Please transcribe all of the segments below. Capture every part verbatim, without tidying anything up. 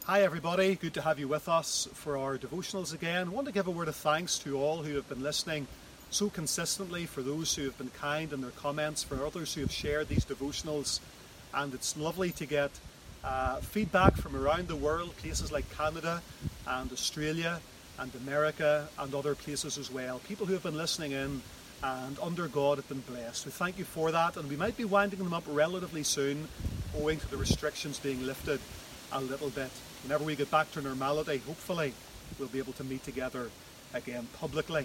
Hi everybody, good to have you with us for our devotionals again. I want to give a word of thanks to all who have been listening so consistently, for those who have been kind in their comments, for others who have shared these devotionals. And it's lovely to get uh, feedback from around the world, places like Canada and Australia and America and other places as well. People who have been listening in and under God have been blessed. We thank you for that, and we might be winding them up relatively soon owing to the restrictions being lifted a little bit. Whenever we get back to normality, hopefully we'll be able to meet together again publicly.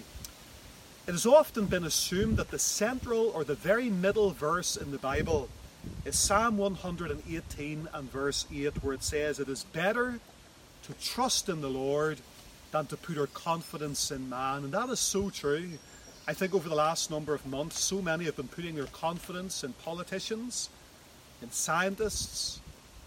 It has often been assumed that the central or the very middle verse in the Bible is Psalm one hundred eighteen and verse eight, where it says, "It is better to trust in the Lord than to put our confidence in man." And that is so true. I think over the last number of months, so many have been putting their confidence in politicians, in scientists,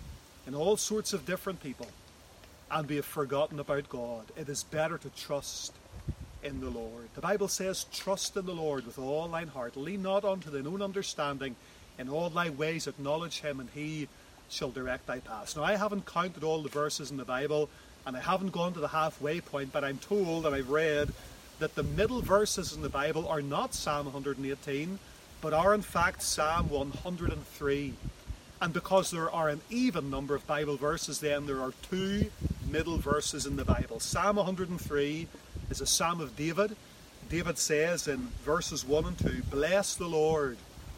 in all sorts of different people, and we have forgotten about God. It is better to trust in the Lord. The Bible says, "Trust in the Lord with all thine heart. Lean not unto thine own understanding. In all thy ways acknowledge him, and he shall direct thy paths." Now, I haven't counted all the verses in the Bible, and I haven't gone to the halfway point, but I'm told, and I've read, that the middle verses in the Bible are not Psalm one hundred eighteen, but are in fact Psalm one hundred three. And because there are an even number of Bible verses, then there are two middle verses in the Bible. Psalm one hundred three is a Psalm of David. David says in verses one and two, "Bless the Lord,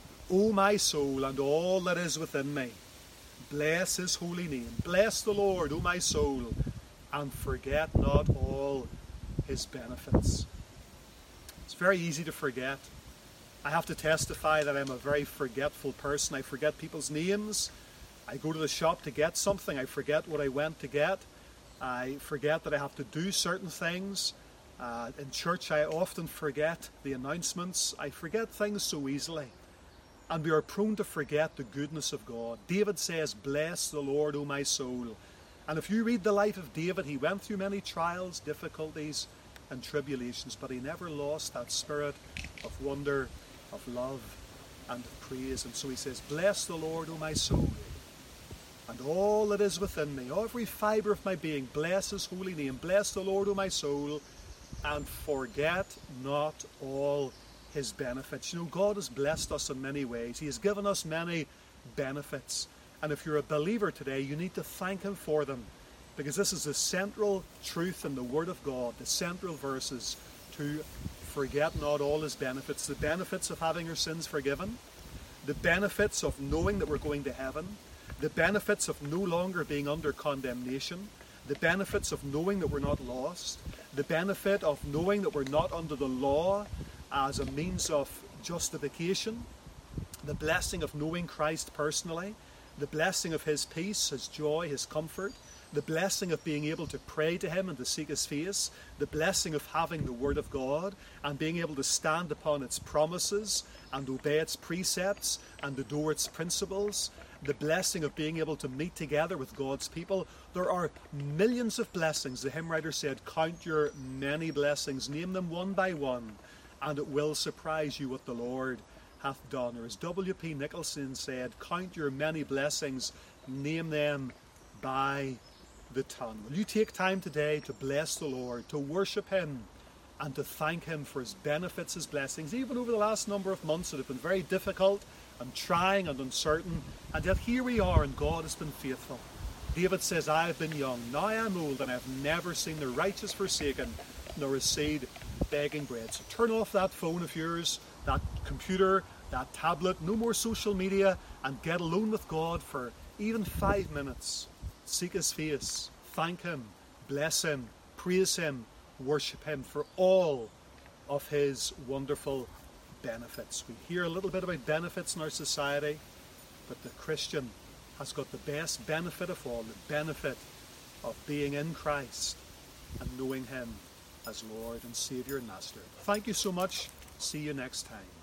O my soul, and all that is within me. Bless his holy name. Bless the Lord, O my soul, and forget not all his benefits." It's very easy to forget. I have to testify that I'm a very forgetful person. I forget people's names. I go to the shop to get something. I forget what I went to get. I forget that I have to do certain things. Uh, in church, I often forget the announcements. I forget things so easily. And we are prone to forget the goodness of God. David says, "Bless the Lord, O my soul." And if you read the life of David, he went through many trials, difficulties, and tribulations, but he never lost that spirit of wonder, of love, and of praise. And so he says, "Bless the Lord, O my soul, and all that is within me, every fibre of my being, bless his holy name. Bless the Lord, O my soul, and forget not all his benefits." You know, God has blessed us in many ways. He has given us many benefits. And if you're a believer today, you need to thank him for them, because this is the central truth in the Word of God, the central verses, to forget not all his benefits. The benefits of having your sins forgiven, the benefits of knowing that we're going to heaven, the benefits of no longer being under condemnation, the benefits of knowing that we're not lost, the benefit of knowing that we're not under the law as a means of justification, the blessing of knowing Christ personally, the blessing of his peace, his joy, his comfort, the blessing of being able to pray to him and to seek his face, the blessing of having the Word of God and being able to stand upon its promises and obey its precepts and adore its principles, the blessing of being able to meet together with God's people. There are millions of blessings. The hymn writer said, "Count your many blessings, name them one by one, and it will surprise you what the Lord hath done." Or as W P Nicholson said, "Count your many blessings, name them by the ton." Will you take time today to bless the Lord, to worship him, and to thank him for his benefits, his blessings, even over the last number of months that have been very difficult and trying and uncertain, and yet here we are, and God has been faithful. David says, "I have been young, now I am old, and I have never seen the righteous forsaken, nor his seed begging bread." So turn off that phone of yours, that computer, that tablet, no more social media, and get alone with God for even five minutes. Seek his face, thank him, bless him, praise him, worship him for all of his wonderful benefits. We hear a little bit about benefits in our society, but the Christian has got the best benefit of all, the benefit of being in Christ and knowing him as Lord and Saviour and Master. Thank you so much. See you next time.